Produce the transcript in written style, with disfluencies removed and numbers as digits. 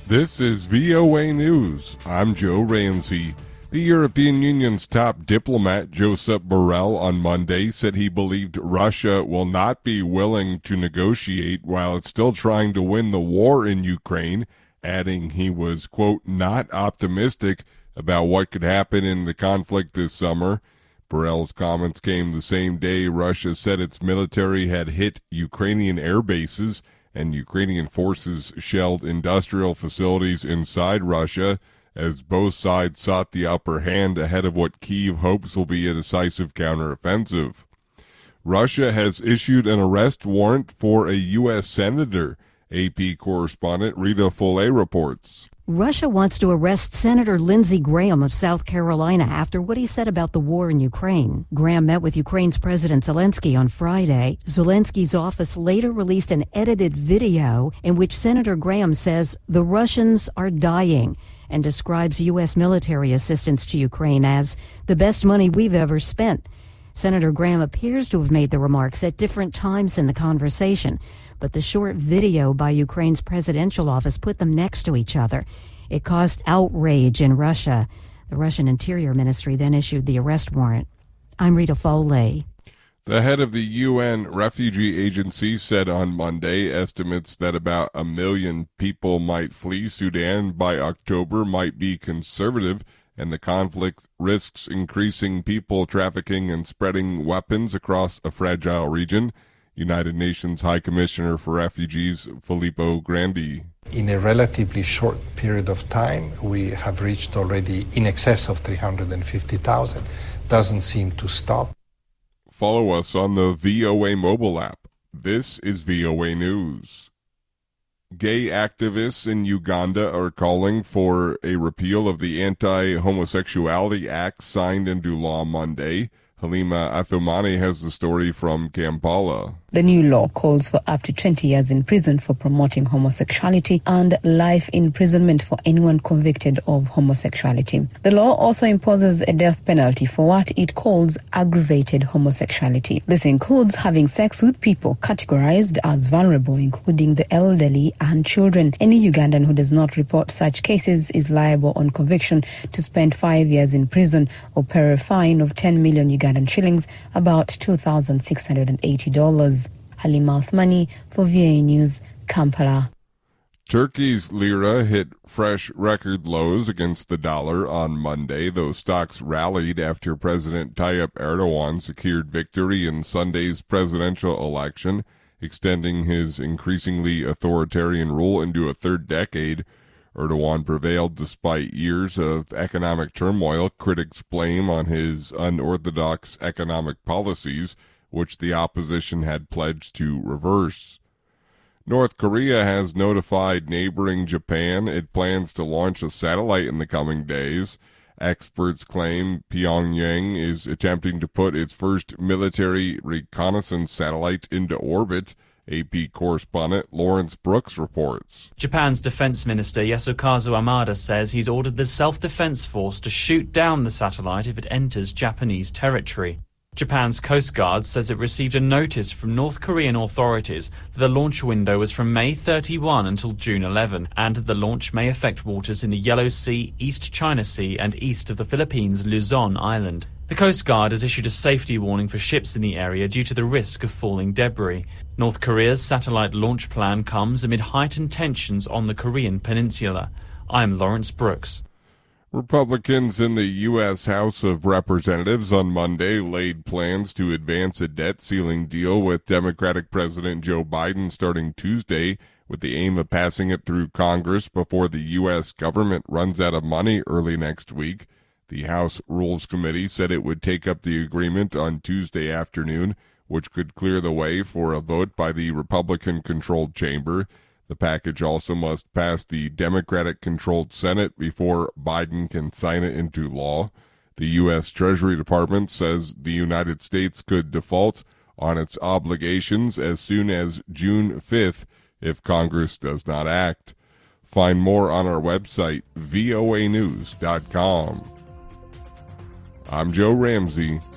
This is VOA News. I'm Joe Ramsey. The European Union's top diplomat, Josep Borrell, on Monday said he believed Russia will not be willing to negotiate while it's still trying to win the war in Ukraine, adding he was, quote, not optimistic about what could happen in the conflict this summer. Borrell's comments came the same day Russia said its military had hit Ukrainian air bases and Ukrainian forces shelled industrial facilities inside Russia as both sides sought the upper hand ahead of what Kyiv hopes will be a decisive counteroffensive. Russia has issued an arrest warrant for a U.S. senator, AP correspondent Rita Follet reports. Russia wants to arrest Senator Lindsey Graham of South Carolina after what he said about the war in Ukraine. Graham met with Ukraine's President Zelensky on Friday. Zelensky's office later released an edited video in which Senator Graham says the Russians are dying and describes U.S. military assistance to Ukraine as the best money we've ever spent. Senator Graham appears to have made the remarks at different times in the conversation, but the short video by Ukraine's presidential office put them next to each other. It caused outrage in Russia. The Russian Interior Ministry then issued the arrest warrant. I'm Rita Foley. The head of the UN Refugee Agency said on Monday estimates that about 1 million people might flee Sudan by October might be conservative, and the conflict risks increasing people trafficking and spreading weapons across a fragile region. United Nations High Commissioner for Refugees, Filippo Grandi. In a relatively short period of time, we have reached already in excess of 350,000. Doesn't seem to stop. Follow us on the VOA mobile app. This is VOA News. Gay activists in Uganda are calling for a repeal of the Anti-Homosexuality Act signed into law Monday. Halima Athumani has the story from Kampala. The new law calls for up to 20 years in prison for promoting homosexuality and life imprisonment for anyone convicted of homosexuality. The law also imposes a death penalty for what it calls aggravated homosexuality. This includes having sex with people categorized as vulnerable, including the elderly and children. Any Ugandan who does not report such cases is liable on conviction to spend 5 years in prison or pay a fine of 10 million Ugandan shillings, about $2,680. Halima Athumani for VOA News, Kampala. Turkey's lira hit fresh record lows against the dollar on Monday, though stocks rallied after President Tayyip Erdogan secured victory in Sunday's presidential election, extending his increasingly authoritarian rule into a third decade. Erdogan prevailed despite years of economic turmoil critics blame on his unorthodox economic policies, which the opposition had pledged to reverse. North Korea has notified neighboring Japan it plans to launch a satellite in the coming days. Experts claim Pyongyang is attempting to put its first military reconnaissance satellite into orbit. AP correspondent Lawrence Brooks reports. Japan's defense minister Yasukazu Amada says he's ordered the self-defense force to shoot down the satellite if it enters Japanese territory. Japan's Coast Guard says it received a notice from North Korean authorities that the launch window was from May 31 until June 11, and that the launch may affect waters in the Yellow Sea, East China Sea, and east of the Philippines' Luzon Island. The Coast Guard has issued a safety warning for ships in the area due to the risk of falling debris. North Korea's satellite launch plan comes amid heightened tensions on the Korean peninsula. I'm Lawrence Brooks. Republicans in the U.S. House of Representatives on Monday laid plans to advance a debt ceiling deal with Democratic President Joe Biden starting Tuesday, with the aim of passing it through Congress before the U.S. government runs out of money early next week. The House Rules Committee said it would take up the agreement on Tuesday afternoon, which could clear the way for a vote by the Republican-controlled chamber. The package also must pass the Democratic-controlled Senate before Biden can sign it into law. The U.S. Treasury Department says the United States could default on its obligations as soon as June 5th if Congress does not act. Find more on our website, voanews.com. I'm Joe Ramsey.